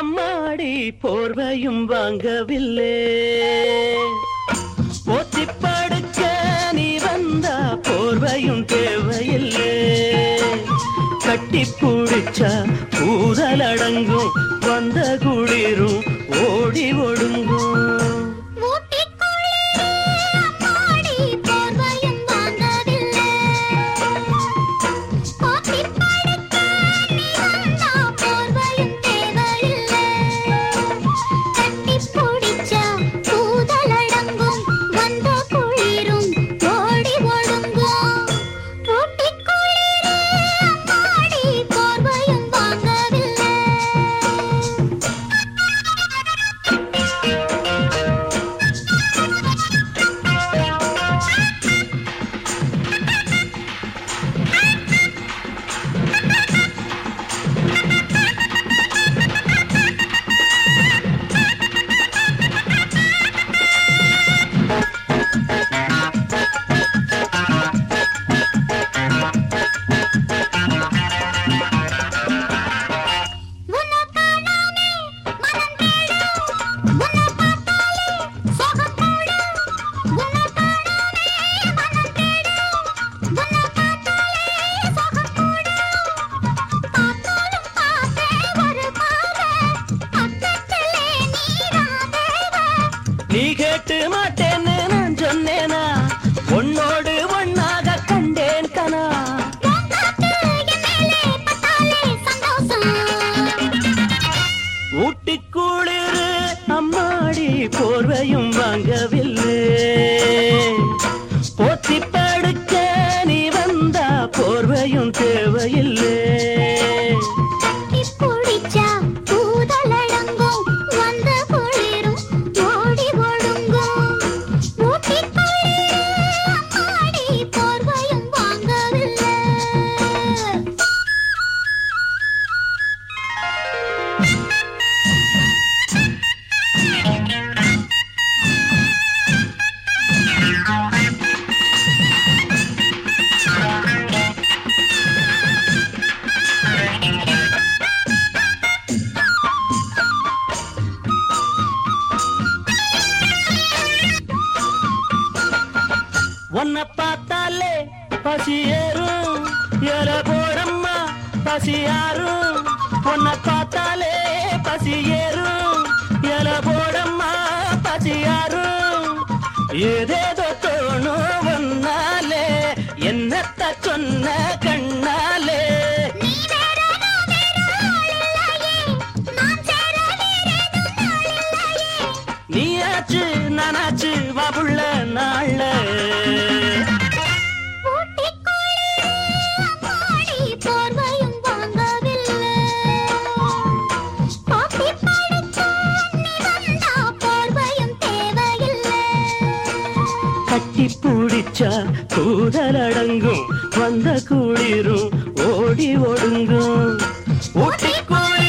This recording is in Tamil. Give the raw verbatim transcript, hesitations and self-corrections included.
அம்மாடி போர்வையும் வாங்கவில்லை. போத்தி படுக்க நீ வந்தா போர்வையும் தேவையில்லை. கட்டி பிடிச்சா கூதல் அடங்கும், வந்த குளிரும் ஓடி ஒடுங்கும். நீ கேட்டு மாட்டேன்னு நான் சொன்னேனா, உன்னோடு ஒன்னாக கண்டேன் கனா. ஊட்டி குளிரு அம்மாடி போர்வையும் வாங்கவில்லை. போத்தி படுக்க நீ வந்தா போர்வையும் தேவையில்லை. உன்னை பார்த்தாலே பசி ஏறும், எல போடம்மா பசி யாரும். உன்னை பார்த்தாலே பசி ஏறும், எல போடம்மா பசி யாரும். ஏதேதோ தோணும் ஒன்னாலே, என்னத்த சொன்ன கண்ணாலே. நீயாச்சு நானாச்சு வாபுள்ள நாள்ல. கட்டி பிடிச்சா கூதல் அடங்கும், வந்த குளிரும் ஓடி ஒடுங்கும். ஊட்டி